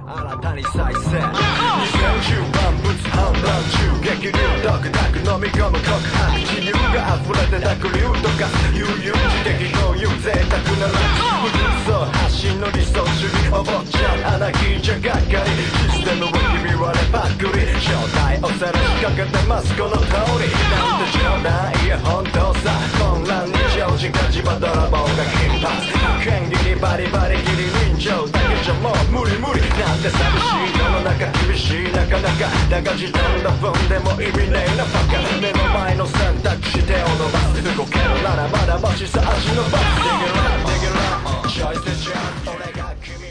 新たに再生2010万物販売中激流ダクダク飲み込む告白自由が溢れて濁流とか悠々自適という贅沢なランチ無そう発信の理想主義お坊ちゃん穴引いちゃがっかりシステムをひび割れパックリ正体おさらしかけてますこの通りなんて冗談いや本当さ混乱日常時間地場泥棒が頻発剣切りバリバリ切り人情だけじゃもう無理無理なんて寂しい世の中厳しいなかなかだが時短の分でも意味ねえなバカ目の前の選択肢手を伸ばす動けるならまだマシさ足伸ばす Dig it up, dig it up チョイスでちゃん俺が君